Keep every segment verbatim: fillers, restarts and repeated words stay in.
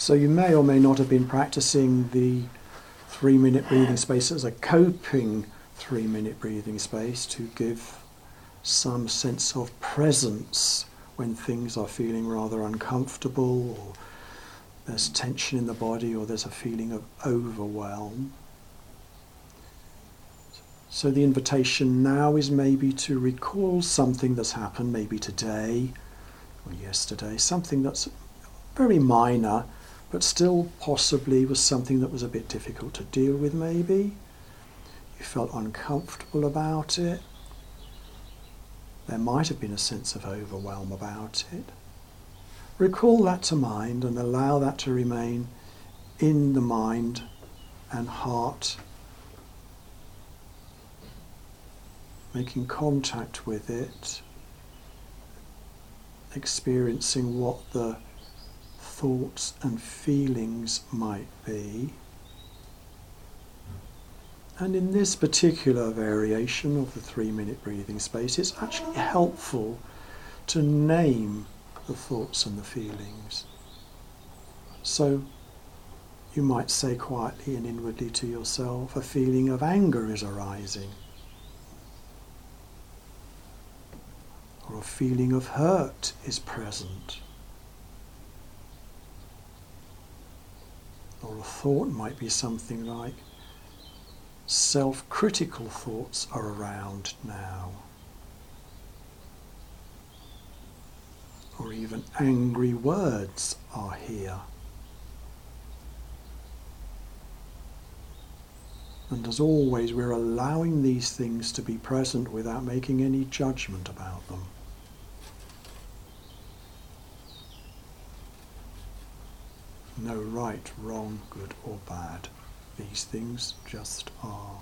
So you may or may not have been practicing the three-minute breathing space as a coping three-minute breathing space to give some sense of presence when things are feeling rather uncomfortable, or there's tension in the body, or there's a feeling of overwhelm. So the invitation now is maybe to recall something that's happened, maybe today or yesterday, something that's very minor, but still possibly was something that was a bit difficult to deal with maybe. You felt uncomfortable about it. There might have been a sense of overwhelm about it. Recall that to mind and allow that to remain in the mind and heart, making contact with it, experiencing what the thoughts and feelings might be. And in this particular variation of the three-minute breathing space, it's actually helpful to name the thoughts and the feelings. So you might say quietly and inwardly to yourself, a feeling of anger is arising, or a feeling of hurt is present. Or a thought might be something like, self-critical thoughts are around now. Or even angry words are here. And as always, we're allowing these things to be present without making any judgment about them. No right, wrong, good or bad. These things just are.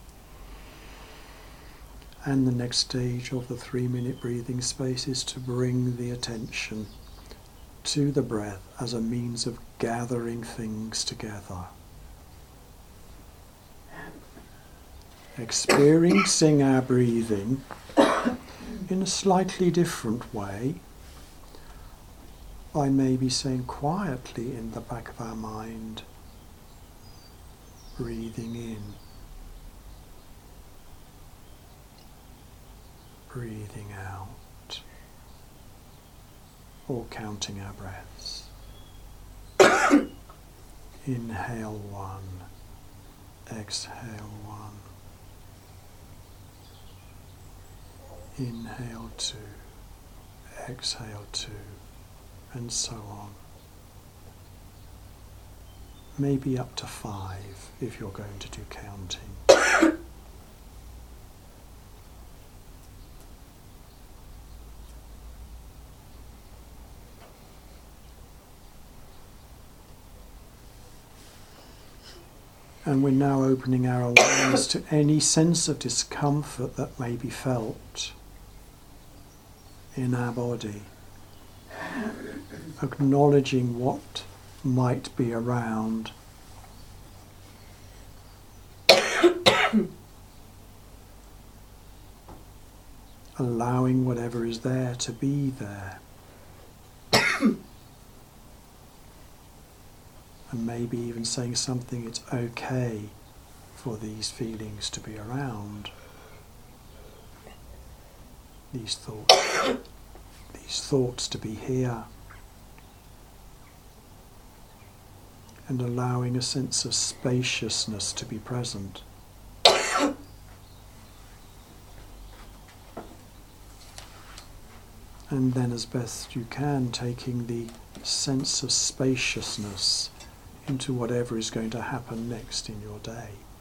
And the next stage of the three-minute breathing space is to bring the attention to the breath as a means of gathering things together. Experiencing our breathing in a slightly different way, by maybe saying quietly in the back of our mind, breathing in, breathing out, or counting our breaths. Inhale one, exhale one, inhale two, exhale two, and so on. Maybe up to five if you're going to do counting. And we're now opening our awareness to any sense of discomfort that may be felt in our body. Acknowledging what might be around. Allowing whatever is there to be there. And maybe even saying something, it's okay for these feelings to be around. These thoughts, these thoughts to be here. And allowing a sense of spaciousness to be present. And then as best you can, taking the sense of spaciousness into whatever is going to happen next in your day.